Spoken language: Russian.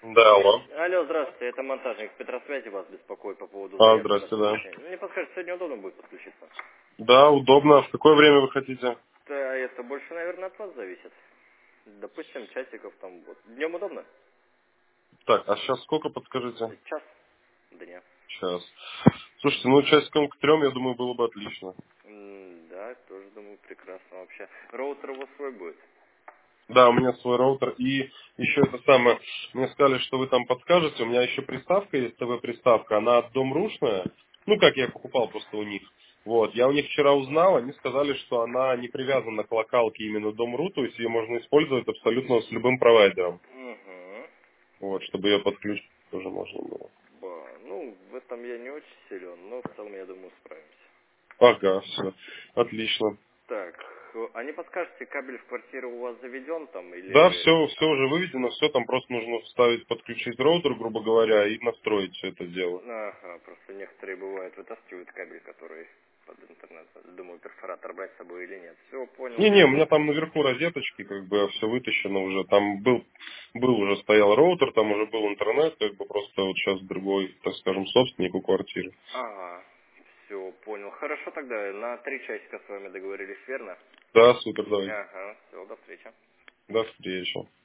Да, алло. Алло, здравствуйте, это монтажник Петросвязи вас беспокоит по поводу заявки на Здрасте, да. подключение. Мне подскажете, сегодня удобно будет подключиться? Да, удобно. В какое время вы хотите? Да, это больше, наверное, от вас зависит. Допустим, часиков там вот. Днем удобно? Так, а сейчас сколько, подскажите? Час дня. Сейчас. Слушайте, ну часиком к 3, я думаю, было бы отлично. Да, тоже думаю, прекрасно вообще. Роутер у вас свой будет? Да, у меня свой роутер. И еще это самое, мне сказали, что вы там подскажете. У меня еще приставка есть, ТВ-приставка. Она домрушная. Ну, как я покупал просто у них. Вот, я у них вчера узнал, они сказали, что она не привязана к локалке именно Дом.ру, то есть ее можно использовать абсолютно с любым провайдером. Угу. Вот, чтобы ее подключить тоже можно было. Ну, в этом я не очень силен, но в целом, я думаю, справимся. Ага, все. Отлично. Так, а не подскажете, кабель в квартиру у вас заведен там Да, или... все уже выведено, все там просто нужно вставить, подключить роутер, грубо говоря, и настроить все это дело. Ага, просто некоторые бывают вытаскивают кабель, который под интернет. Думаю, перфоратор брать с собой или нет. Все, понял. Не-не, у меня там наверху розеточки, как бы все вытащено уже. Там был уже стоял роутер, там уже был интернет, как бы просто вот сейчас другой, так скажем, собственник у квартиры. Ага, все, понял. Хорошо тогда, на 3 часика с вами договорились, верно? Да, супер, давай. Ага, все, до встречи. До встречи.